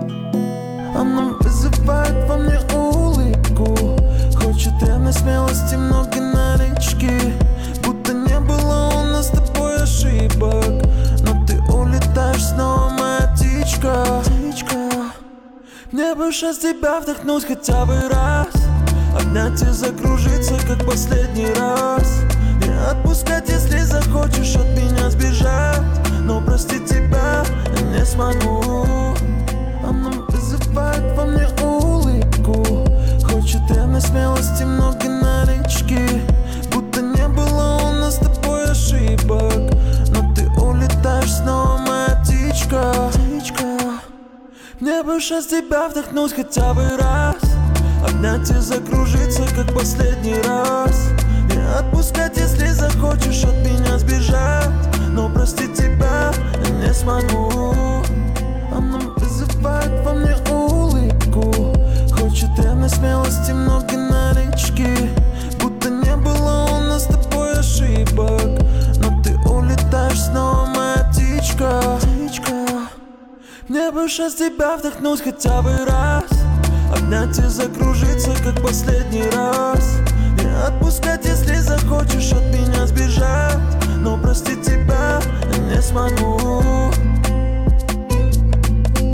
Она вызывает во мне улыбку, хочет ревной смелости, много налички. Будто не было у нас с тобой ошибок, но ты улетаешь снова, моя птичка. Мне бы сейчас тебя вдохнуть хотя бы раз, обнять и закружиться, как последний раз. Не отпускать, если захочешь от меня сбежать, но простить тебя я не смогу. Она вызывает во мне улыбку, хочет ревной смелости, много налички. Будто не было у нас с тобой ошибок, но ты улетаешь снова, моя птичка. Мне бы сейчас тебя вдохнуть хотя бы раз, обнять и закружиться, как последний раз. Не отпускать, если захочешь от меня сбежать, но простить тебя я не смогу. Она вызывает во мне улыбку, хочет ревной смелости, много налички. Будто не было у нас с тобой ошибок, но ты улетаешь снова, моя птичка. Мне бы сейчас тебя вдохнуть хотя бы раз, обнять и закружиться, как последний раз. Не отпускать, если захочешь от меня сбежать, но простить тебя я не смогу.